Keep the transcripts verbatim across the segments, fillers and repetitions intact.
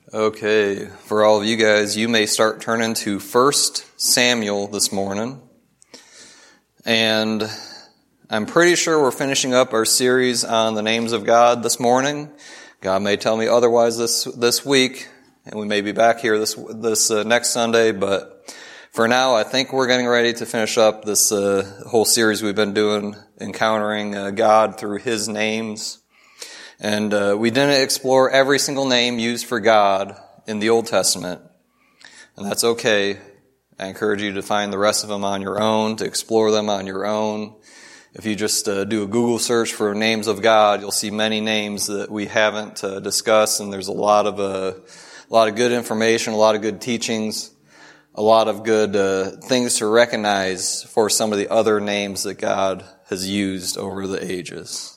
Okay, for all of you guys, you may start turning to First Samuel this morning. And I'm pretty sure we're finishing up our series on the names of God this morning. God may tell me otherwise this this week, and we may be back here this this uh, next Sunday, but for now, I think we're getting ready to finish up this uh, whole series we've been doing, encountering uh, God through His names. And uh, we didn't explore every single name used for God in the Old Testament. And that's okay. I encourage you to find the rest of them on your own, to explore them on your own. If you just uh, do a Google search for names of God, you'll see many names that we haven't uh, discussed. And there's a lot of uh, a lot of good information, a lot of good teachings, a lot of good uh, things to recognize for some of the other names that God has used over the ages.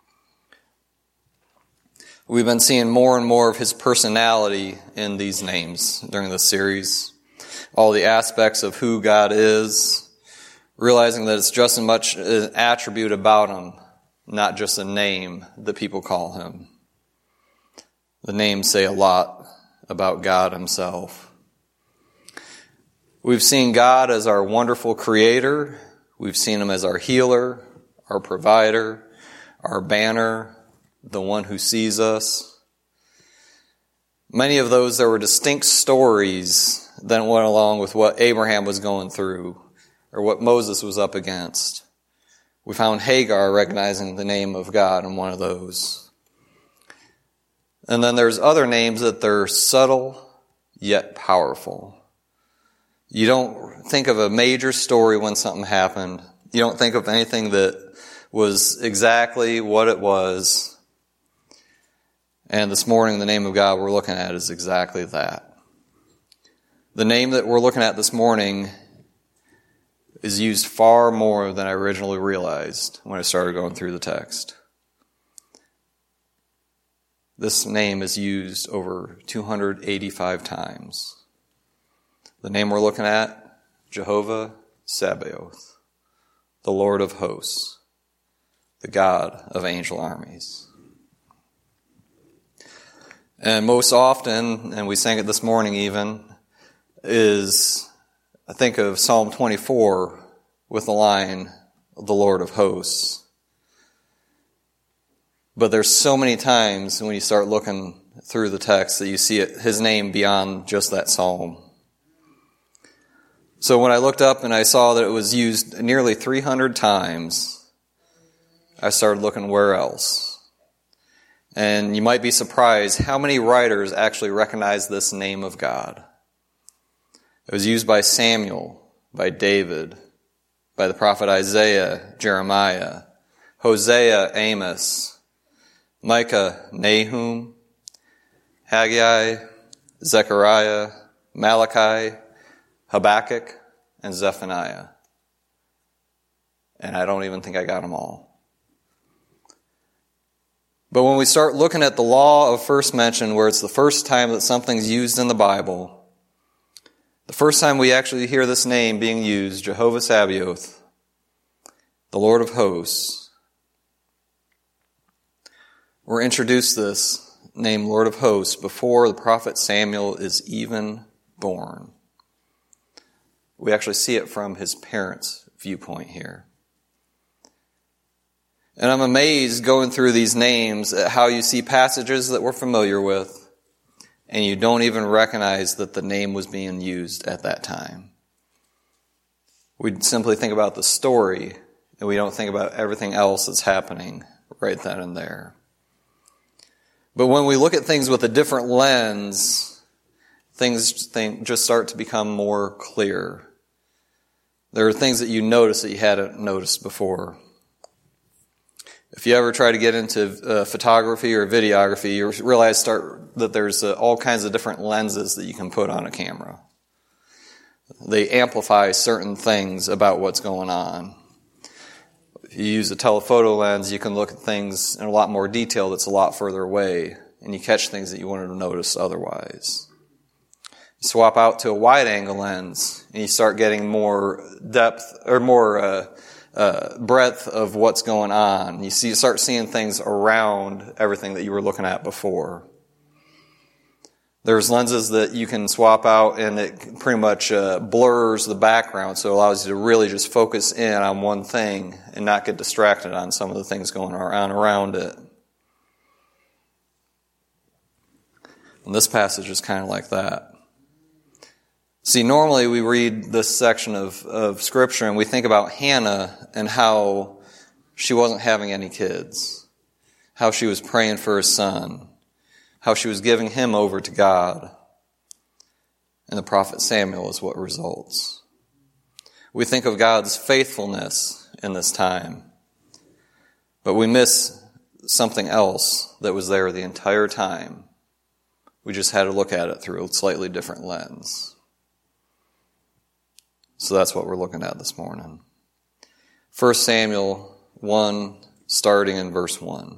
We've been seeing more and more of His personality in these names during this series. All the aspects of who God is, realizing that it's just as much an attribute about Him, not just a name that people call Him. The names say a lot about God Himself. We've seen God as our wonderful Creator. We've seen Him as our healer, our provider, our banner, the one who sees us. Many of those, there were distinct stories that went along with what Abraham was going through or what Moses was up against. We found Hagar recognizing the name of God in one of those. And then there's other names that they're subtle yet powerful. You don't think of a major story when something happened. You don't think of anything that was exactly what it was. And this morning, the name of God we're looking at is exactly that. The name that we're looking at this morning is used far more than I originally realized when I started going through the text. This name is used over two hundred eighty-five times. The name we're looking at, Jehovah Sabaoth, the Lord of hosts, the God of angel armies. And most often, and we sang it this morning even, is, I think of Psalm twenty-four with the line, the Lord of hosts. But there's so many times when you start looking through the text that you see it, His name beyond just that psalm. So when I looked up and I saw that it was used nearly three hundred times, I started looking where else. And you might be surprised how many writers actually recognize this name of God. It was used by Samuel, by David, by the prophet Isaiah, Jeremiah, Hosea, Amos, Micah, Nahum, Haggai, Zechariah, Malachi, Habakkuk, and Zephaniah. And I don't even think I got them all. But when we start looking at the law of first mention, where it's the first time that something's used in the Bible, the first time we actually hear this name being used, Jehovah Sabaoth, the Lord of hosts, we're introduced to this name, Lord of hosts, before the prophet Samuel is even born. We actually see it from his parents' viewpoint here. And I'm amazed going through these names at how you see passages that we're familiar with, and you don't even recognize that the name was being used at that time. We simply think about the story, and we don't think about everything else that's happening right then and there. But when we look at things with a different lens, things think, just start to become more clear. There are things that you notice that you hadn't noticed before. If you ever try to get into uh, photography or videography, you realize start that there's uh, all kinds of different lenses that you can put on a camera. They amplify certain things about what's going on. If you use a telephoto lens, you can look at things in a lot more detail that's a lot further away, and you catch things that you wouldn't have noticed otherwise. You swap out to a wide-angle lens, and you start getting more depth, or more uh, uh, breadth of what's going on. You see, you start seeing things around everything that you were looking at before. There's lenses that you can swap out and it pretty much uh, blurs the background, so it allows you to really just focus in on one thing and not get distracted on some of the things going on around it. And this passage is kind of like that. See, normally we read this section of, of Scripture and we think about Hannah and how she wasn't having any kids, how she was praying for her son, how she was giving him over to God. And the prophet Samuel is what results. We think of God's faithfulness in this time, but we miss something else that was there the entire time. We just had to look at it through a slightly different lens. So that's what we're looking at this morning. First Samuel one, starting in verse one.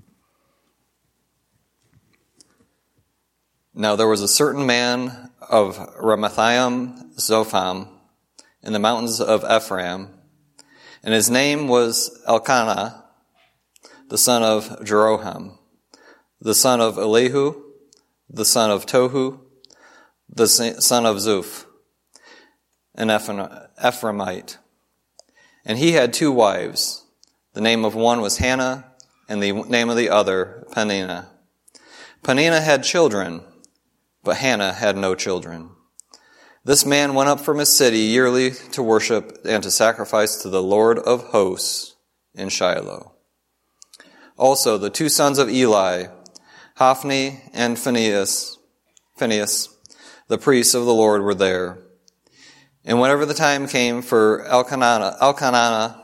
Now there was a certain man of Ramathaim Zophim in the mountains of Ephraim, and his name was Elkanah, the son of Jeroham, the son of Elihu, the son of Tohu, the son of Zuph, an Ephraimite. And he had two wives. The name of one was Hannah, and the name of the other Peninnah. Peninnah had children, but Hannah had no children. This man went up from his city yearly to worship and to sacrifice to the Lord of hosts in Shiloh. Also, the two sons of Eli, Hophni and Phinehas, Phinehas, the priests of the Lord, were there. And whenever the time came for Elkanah, Elkanah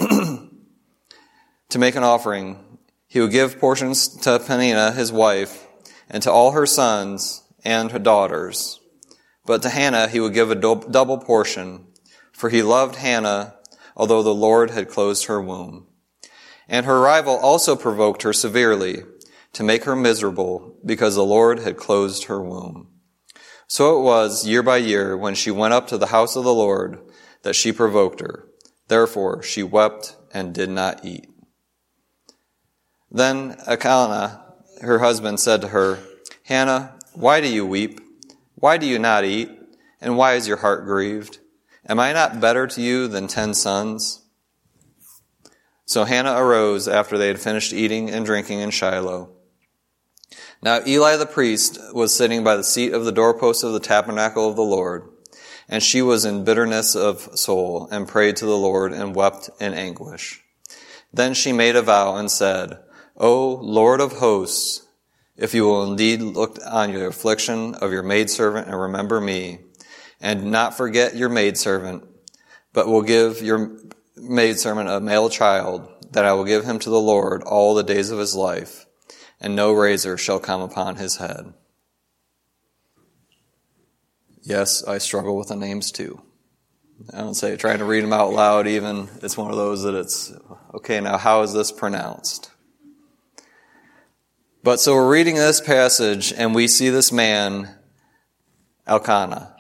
to make an offering, he would give portions to Peninnah, his wife, and to all her sons and her daughters. But to Hannah he would give a double portion, for he loved Hannah, although the Lord had closed her womb. And her rival also provoked her severely, to make her miserable, because the Lord had closed her womb. So it was, year by year, when she went up to the house of the Lord, that she provoked her. Therefore she wept and did not eat. Then Elkanah, her husband, said to her, Hannah, why do you weep? Why do you not eat? And why is your heart grieved? Am I not better to you than ten sons? So Hannah arose after they had finished eating and drinking in Shiloh. Now Eli the priest was sitting by the seat of the doorpost of the tabernacle of the Lord, and she was in bitterness of soul, and prayed to the Lord, and wept in anguish. Then she made a vow and said, O Lord of hosts, if you will indeed look on your affliction of your maidservant and remember me, and not forget your maidservant, but will give your maidservant a male child, that I will give him to the Lord all the days of his life, and no razor shall come upon his head. Yes, I struggle with the names too. I don't say trying to read them out loud even. It's one of those that it's, okay, now how is this pronounced? But so we're reading this passage and we see this man, Elkanah.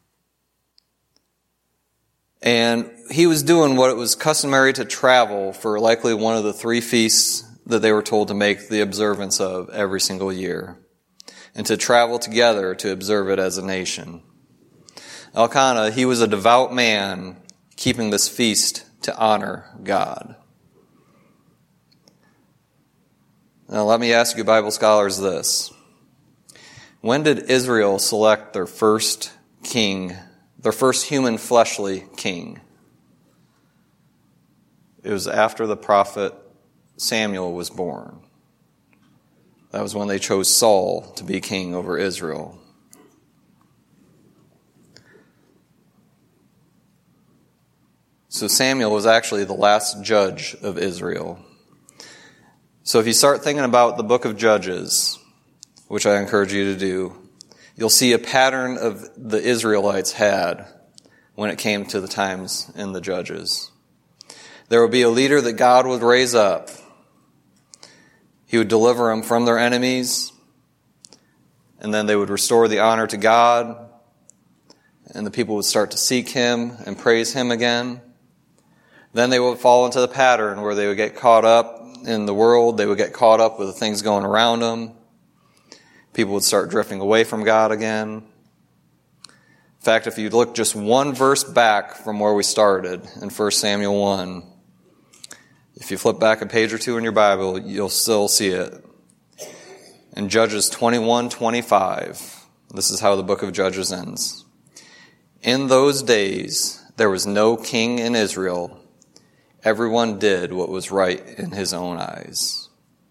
And he was doing what it was customary to travel for likely one of the three feasts that they were told to make the observance of every single year, and to travel together to observe it as a nation. Elkanah, he was a devout man keeping this feast to honor God. Now let me ask you Bible scholars this. When did Israel select their first king, their first human fleshly king? It was after the prophet Samuel was born. That was when they chose Saul to be king over Israel. So Samuel was actually the last judge of Israel. So if you start thinking about the book of Judges, which I encourage you to do, you'll see a pattern of the Israelites had when it came to the times in the Judges. There would be a leader that God would raise up. He would deliver them from their enemies, and then they would restore the honor to God, and the people would start to seek Him and praise Him again. Then they would fall into the pattern where they would get caught up in the world. They would get caught up with the things going around them. people would start drifting away from God again. In fact, if you look just one verse back from where we started in First Samuel one, if you flip back a page or two in your Bible, you'll still see it. In Judges twenty-one twenty-five, this is how the book of Judges ends. In those days, there was no king in Israel. Everyone did what was right in his own eyes.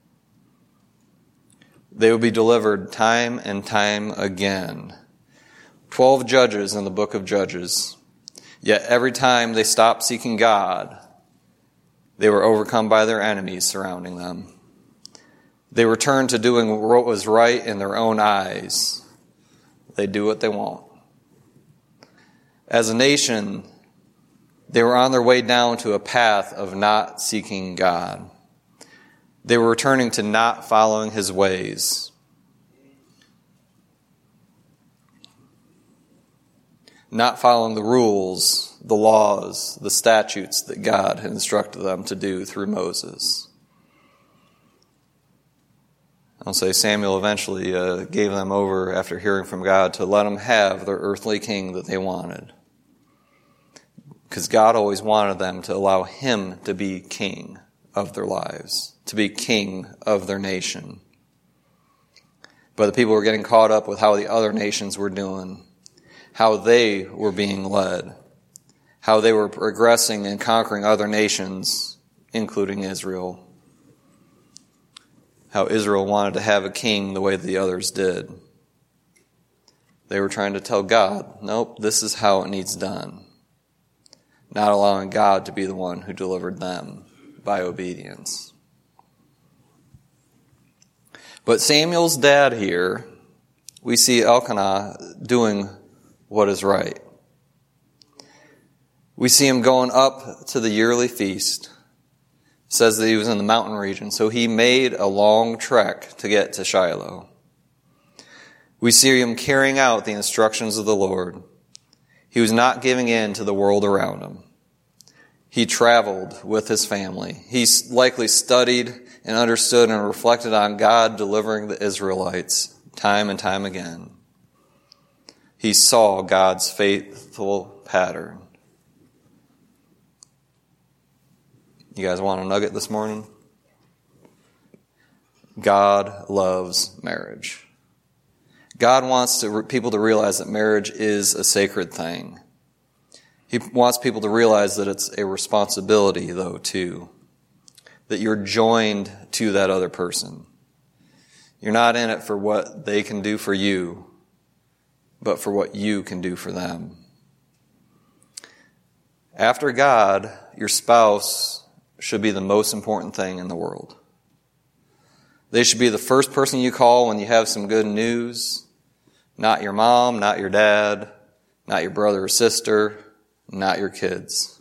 They would be delivered time and time again. Twelve judges in the book of Judges. Yet every time they stopped seeking God, they were overcome by their enemies surrounding them. They returned to doing what was right in their own eyes. They do what they want. As a nation, they were on their way down to a path of not seeking God. They were returning to not following his ways. Not following the rules, the laws, the statutes that God had instructed them to do through Moses. I'll say Samuel eventually uh, gave them over after hearing from God to let them have their earthly king that they wanted. Because God always wanted them to allow him to be king of their lives, to be king of their nation. But the people were getting caught up with how the other nations were doing, how they were being led, how they were progressing and conquering other nations, including Israel. How Israel wanted to have a king the way the others did. They were trying to tell God, nope, this is how it needs done. Not allowing God to be the one who delivered them by obedience. But Samuel's dad here, we see Elkanah doing what is right. We see him going up to the yearly feast. It says that he was in the mountain region, so he made a long trek to get to Shiloh. We see him carrying out the instructions of the Lord. He was not giving in to the world around him. He traveled with his family. He likely studied and understood and reflected on God delivering the Israelites time and time again. He saw God's faithful pattern. You guys want a nugget this morning? God loves marriage. God wants to, people to realize that marriage is a sacred thing. He wants people to realize that it's a responsibility, though, too. That you're joined to that other person. You're not in it for what they can do for you, but for what you can do for them. After God, your spouse should be the most important thing in the world. They should be the first person you call when you have some good news. Not your mom, not your dad, not your brother or sister, not your kids.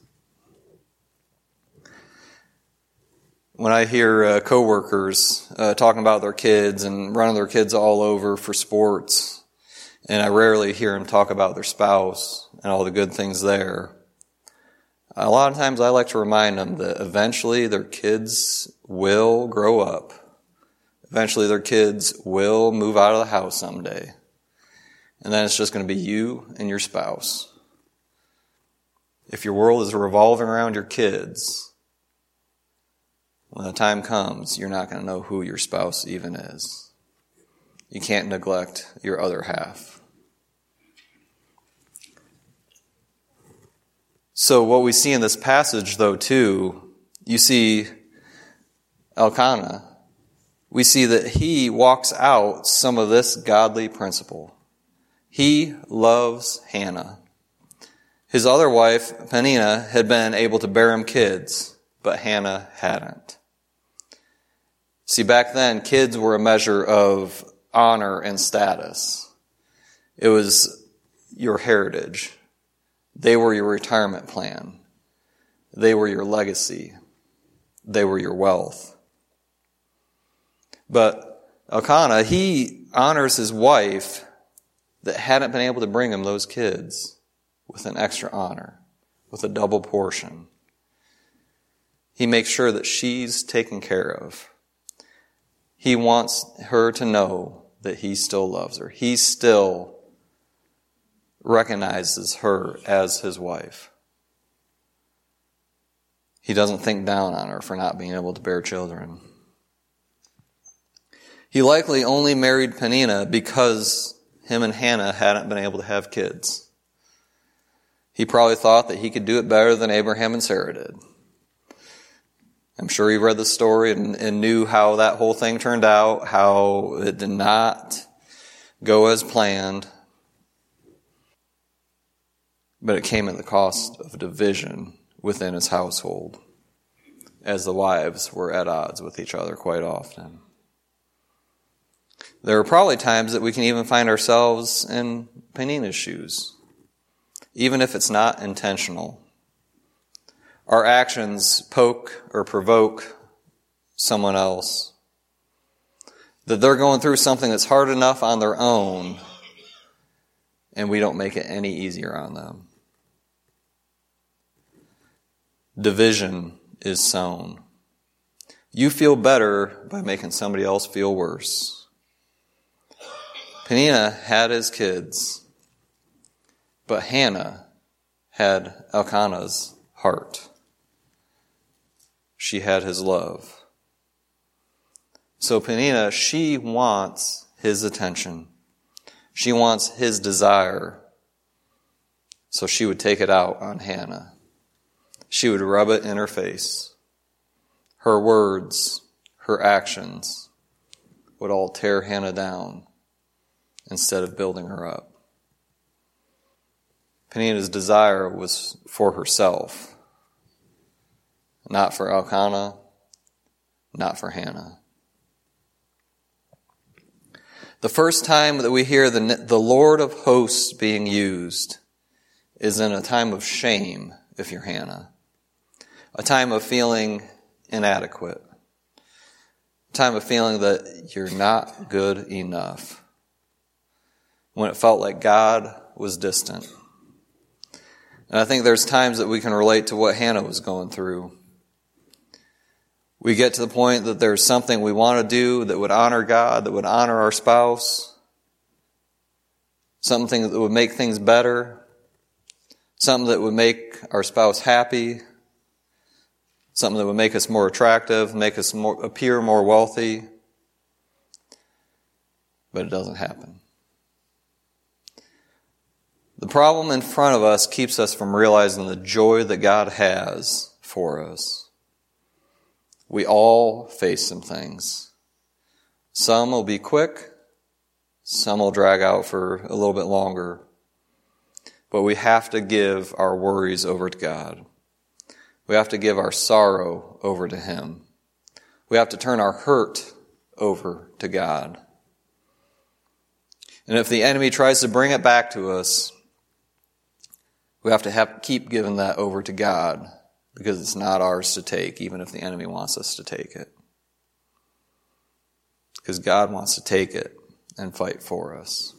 When I hear uh, coworkers uh, talking about their kids and running their kids all over for sports, and I rarely hear them talk about their spouse and all the good things there, a lot of times I like to remind them that eventually their kids will grow up. Eventually their kids will move out of the house someday. And then it's just going to be you and your spouse. If your world is revolving around your kids, when the time comes, you're not going to know who your spouse even is. You can't neglect your other half. So what we see in this passage, though, too, you see Elkanah. We see that he walks out some of this godly principle. He loves Hannah. His other wife, Peninnah, had been able to bear him kids, but Hannah hadn't. See, back then, kids were a measure of honor and status. It was your heritage. They were your retirement plan. They were your legacy. They were your wealth. But Elkanah, he honors his wife that hadn't been able to bring him those kids with an extra honor, with a double portion. He makes sure that she's taken care of. He wants her to know that he still loves her. He still recognizes her as his wife. He doesn't think down on her for not being able to bear children. He likely only married Peninnah because him and Hannah hadn't been able to have kids. He probably thought that he could do it better than Abraham and Sarah did. I'm sure he read the story and, and knew how that whole thing turned out, how it did not go as planned. But it came at the cost of division within his household, as the wives were at odds with each other quite often. There are probably times that we can even find ourselves in Peninnah's shoes, even if it's not intentional. Our actions poke or provoke someone else, that they're going through something that's hard enough on their own, and we don't make it any easier on them. Division is sown. You feel better by making somebody else feel worse. Peninnah had his kids, but Hannah had Elkanah's heart. She had his love. So Peninnah, she wants his attention. She wants his desire. So she would take it out on Hannah. She would rub it in her face. Her words, her actions would all tear Hannah down instead of building her up. Peninnah's desire was for herself, not for Elkanah, not for Hannah. The first time that we hear the, the Lord of hosts being used is in a time of shame, if you're Hannah. A time of feeling inadequate. A time of feeling that you're not good enough. When it felt like God was distant. And I think there's times that we can relate to what Hannah was going through. We get to the point that there's something we want to do that would honor God, that would honor our spouse. Something that would make things better. Something that would make our spouse happy. Something that would make us more attractive, make us more, appear more wealthy. But it doesn't happen. The problem in front of us keeps us from realizing the joy that God has for us. We all face some things. Some will be quick. Some will drag out for a little bit longer. But we have to give our worries over to God. We have to give our sorrow over to Him. We have to turn our hurt over to God. And if the enemy tries to bring it back to us, we have to have, keep giving that over to God, because it's not ours to take, even if the enemy wants us to take it. Because God wants to take it and fight for us.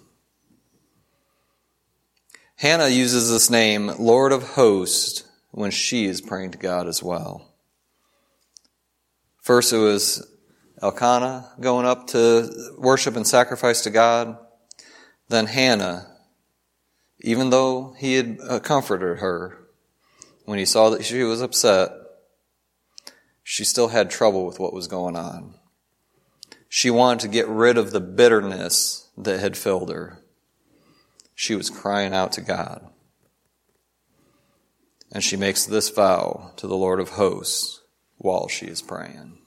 Hannah uses this name, Lord of Hosts, when she is praying to God as well. First it was Elkanah going up to worship and sacrifice to God. Then Hannah, even though he had comforted her, when he saw that she was upset, she still had trouble with what was going on. She wanted to get rid of the bitterness that had filled her. She was crying out to God. And she makes this vow to the Lord of hosts while she is praying.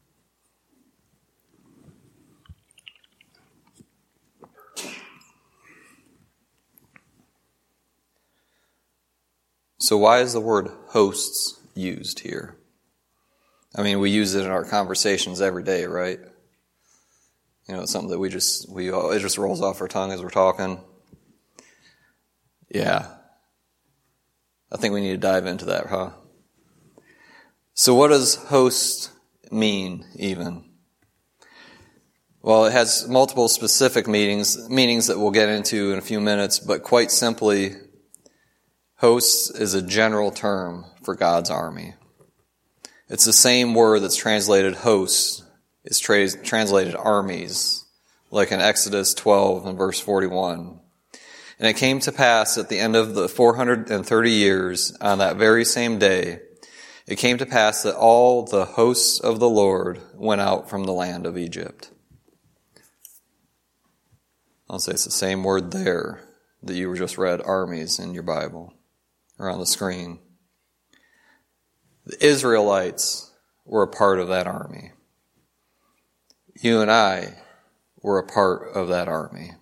So why is the word hosts used here? I mean, we use it in our conversations every day, right? You know, it's something that we just, we it just rolls off our tongue as we're talking. Yeah. I think we need to dive into that, huh? So what does host mean, even? Well, it has multiple specific meanings, meanings that we'll get into in a few minutes, but quite simply, hosts is a general term for God's army. It's the same word that's translated hosts. It's tra- translated armies like in Exodus twelve and verse forty-one. And it came to pass at the end of the four hundred thirty years, on that very same day, it came to pass that all the hosts of the Lord went out from the land of Egypt. I'll say it's the same word there that you just read, armies, in your Bible, or on the screen. The Israelites were a part of that army. You and I were a part of that army.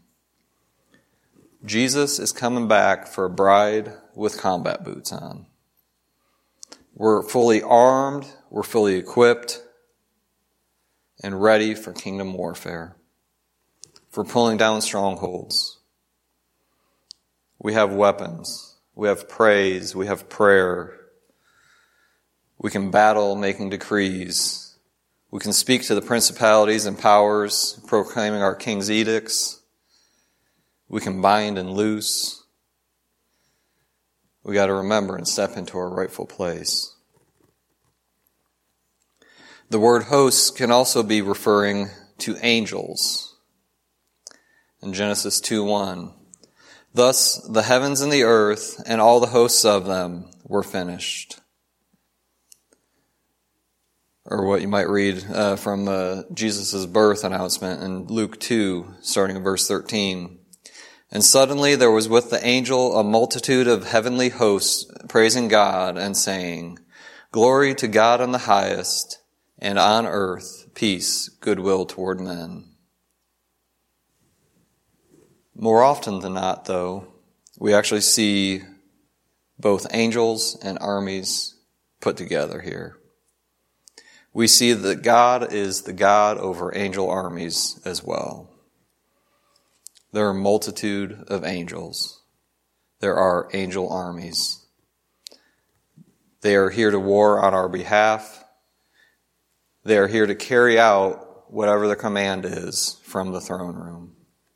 Jesus is coming back for a bride with combat boots on. We're fully armed, we're fully equipped, and ready for kingdom warfare, for pulling down strongholds. We have weapons, we have praise, we have prayer. We can battle making decrees. We can speak to the principalities and powers, proclaiming our king's edicts. We can bind and loose. We got to remember and step into our rightful place. The word hosts can also be referring to angels. In Genesis two one, thus the heavens and the earth and all the hosts of them were finished. Or what you might read uh, from uh, Jesus' birth announcement in Luke two, starting in verse thirteen. And suddenly there was with the angel a multitude of heavenly hosts praising God and saying, Glory to God in the highest, and on earth peace, goodwill toward men. More often than not, though, we actually see both angels and armies put together here. We see that God is the God over angel armies as well. There are a multitude of angels. There are angel armies. They are here to war on our behalf. They are here to carry out whatever the command is from the throne room.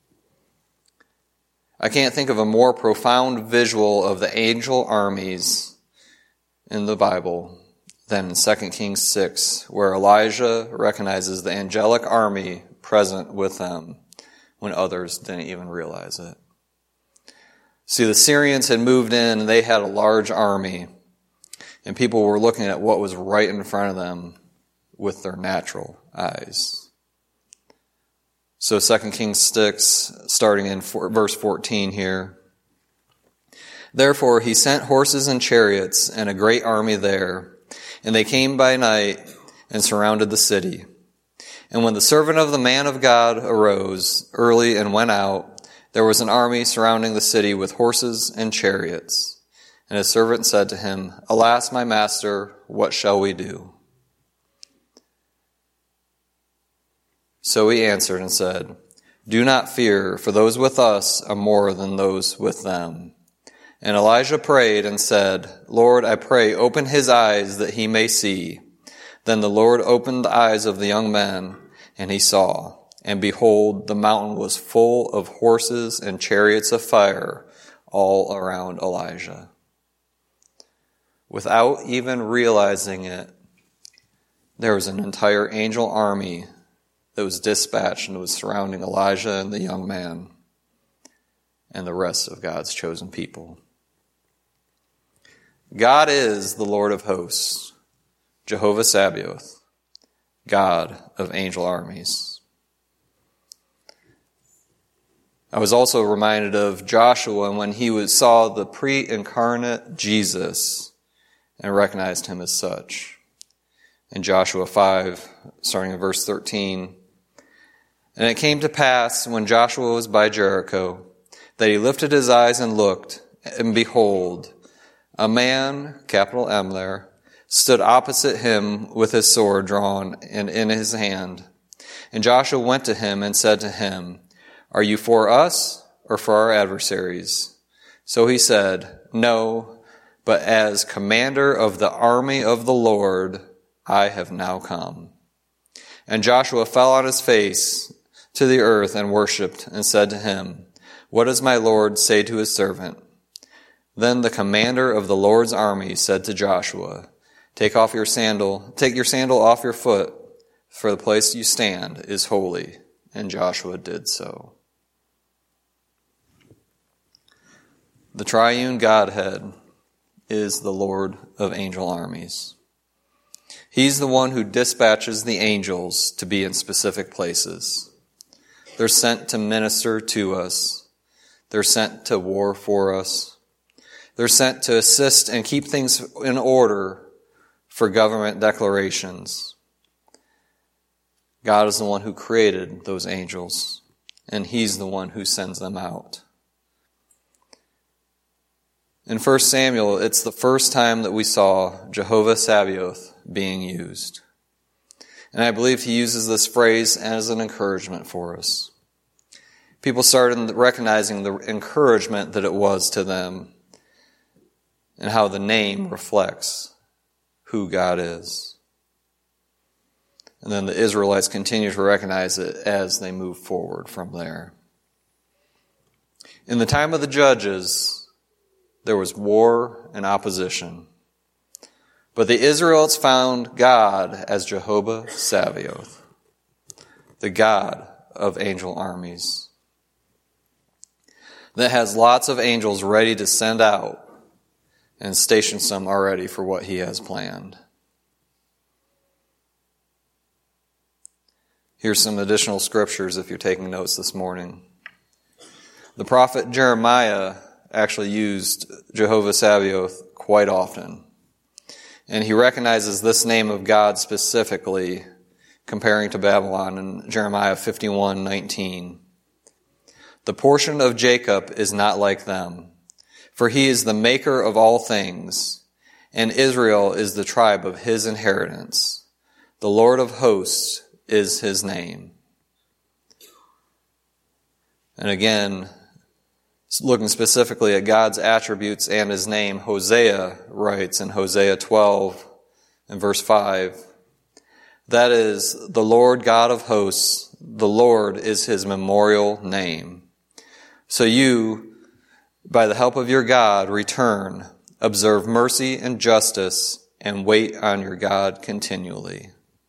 I can't think of a more profound visual of the angel armies in the Bible than in Second Kings six, where Elijah recognizes the angelic army present with them when others didn't even realize it. See, the Syrians had moved in and they had a large army, and people were looking at what was right in front of them with their natural eyes. So Second Kings six, starting in verse fourteen here. Therefore he sent horses and chariots and a great army there, and they came by night and surrounded the city. And when the servant of the man of God arose early and went out, there was an army surrounding the city with horses and chariots. And his servant said to him, Alas, my master, what shall we do? So he answered and said, Do not fear, for those with us are more than those with them. And Elijah prayed and said, Lord, I pray, open his eyes that he may see. Then the Lord opened the eyes of the young man, and he saw. And behold, the mountain was full of horses and chariots of fire all around Elijah. Without even realizing it, there was an entire angel army that was dispatched and was surrounding Elijah and the young man and the rest of God's chosen people. God is the Lord of hosts, Jehovah Sabaoth, God of angel armies. I was also reminded of Joshua when he was, saw the pre-incarnate Jesus and recognized him as such. In Joshua five, starting in verse thirteen, And it came to pass, when Joshua was by Jericho, that he lifted his eyes and looked, and behold, a man, capital M there, stood opposite him with his sword drawn and in his hand. And Joshua went to him and said to him, Are you for us or for our adversaries? So he said, No, but as commander of the army of the Lord, I have now come. And Joshua fell on his face to the earth and worshipped and said to him, What does my Lord say to his servant? Then the commander of the Lord's army said to Joshua, Take off your sandal, take your sandal off your foot, for the place you stand is holy. and Joshua did so. The triune Godhead is the Lord of angel armies. He's the one who dispatches the angels to be in specific places. They're sent to minister to us. They're sent to war for us. They're sent to assist and keep things in order for government declarations. God is the one who created those angels, and He's the one who sends them out. In First Samuel, it's the first time that we saw Jehovah Sabaoth being used. And I believe he uses this phrase as an encouragement for us. People started recognizing the encouragement that it was to them and how the name reflects who God is. And then the Israelites continue to recognize it as they move forward from there. In the time of the judges, there was war and opposition. But the Israelites found God as Jehovah Sabaoth, the God of angel armies, that has lots of angels ready to send out and station some already for what He has planned. Here's some additional scriptures if you're taking notes this morning. The prophet Jeremiah actually used Jehovah Sabaoth quite often. And he recognizes this name of God specifically, comparing to Babylon in Jeremiah fifty-one nineteen. The portion of Jacob is not like them, for he is the maker of all things, and Israel is the tribe of his inheritance. The Lord of hosts is his name. And again, looking specifically at God's attributes and His name, Hosea writes in Hosea twelve and verse five, that is, the Lord God of hosts, the Lord is His memorial name. So you, by the help of your God, return, observe mercy and justice, and wait on your God continually.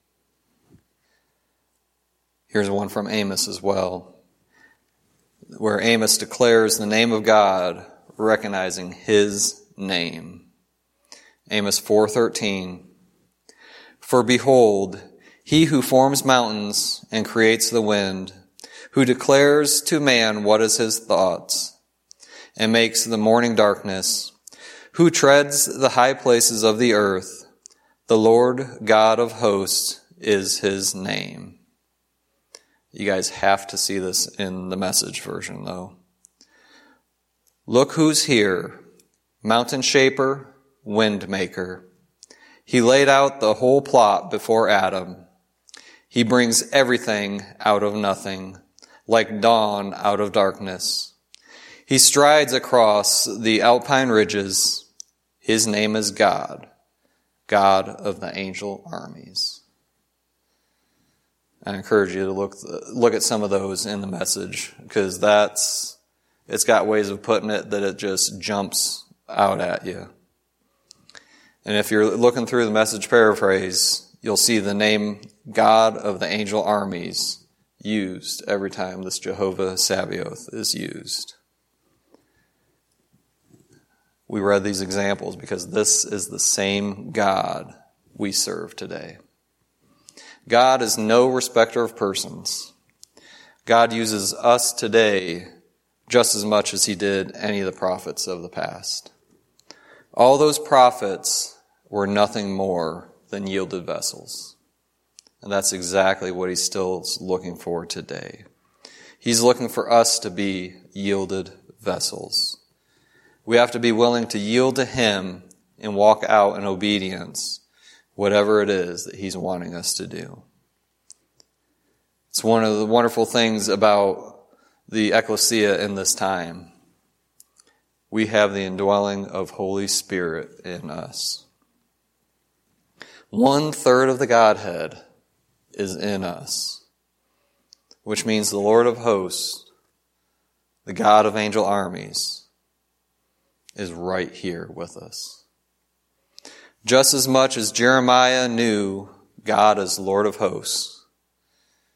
Here's one from Amos as well, where Amos declares the name of God, recognizing His name. Amos four thirteen. For behold, He who forms mountains and creates the wind, who declares to man what is his thoughts, and makes the morning darkness, who treads the high places of the earth, the Lord God of hosts is His name. You guys have to see this in the Message version, though. Look who's here, mountain shaper, wind maker. He laid out the whole plot before Adam. He brings everything out of nothing, like dawn out of darkness. He strides across the alpine ridges. His name is God, God of the angel armies. I encourage you to look look at some of those in the Message, because that's it's got ways of putting it that it just jumps out at you. And if you're looking through the Message paraphrase, you'll see the name God of the angel armies used every time this Jehovah Sabaoth is used. We read these examples because this is the same God we serve today. God is no respecter of persons. God uses us today just as much as He did any of the prophets of the past. All those prophets were nothing more than yielded vessels. And that's exactly what He's still looking for today. He's looking for us to be yielded vessels. We have to be willing to yield to Him and walk out in obedience, whatever it is that He's wanting us to do. It's one of the wonderful things about the ecclesia in this time. We have the indwelling of Holy Spirit in us. One third of the Godhead is in us, which means the Lord of hosts, the God of angel armies, is right here with us. Just as much as Jeremiah knew God as Lord of hosts,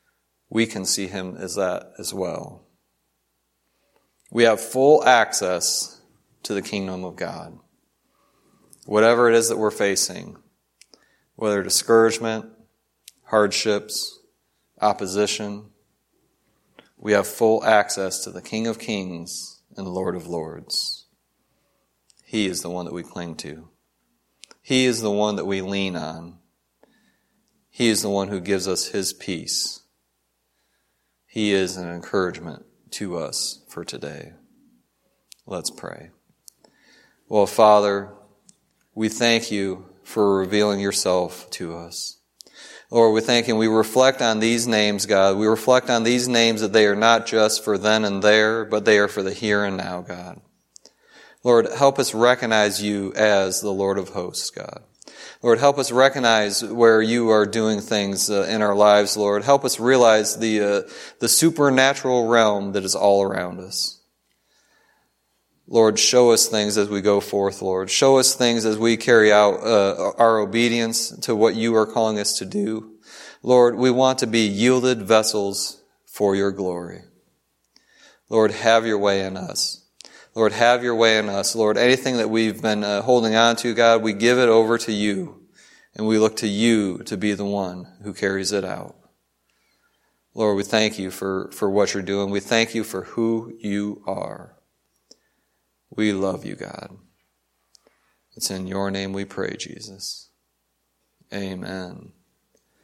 we can see him as that as well. We have full access to the kingdom of God. Whatever it is that we're facing, whether discouragement, hardships, opposition, we have full access to the King of Kings and the Lord of Lords. He is the one that we cling to. He is the one that we lean on. He is the one who gives us his peace. He is an encouragement to us for today. Let's pray. Well, Father, we thank you for revealing yourself to us. Lord, we thank you and we reflect on these names, God. We reflect on these names that they are not just for then and there, but they are for the here and now, God. Lord, help us recognize you as the Lord of hosts, God. Lord, help us recognize where you are doing things uh, in our lives, Lord. Help us realize the uh, the supernatural realm that is all around us. Lord, show us things as we go forth, Lord. Show us things as we carry out uh, our obedience to what you are calling us to do. Lord, we want to be yielded vessels for your glory. Lord, have your way in us. Lord, have your way in us. Lord, anything that we've been uh, holding on to, God, we give it over to you. And we look to you to be the one who carries it out. Lord, we thank you for, for what you're doing. We thank you for who you are. We love you, God. It's in your name we pray, Jesus. Amen.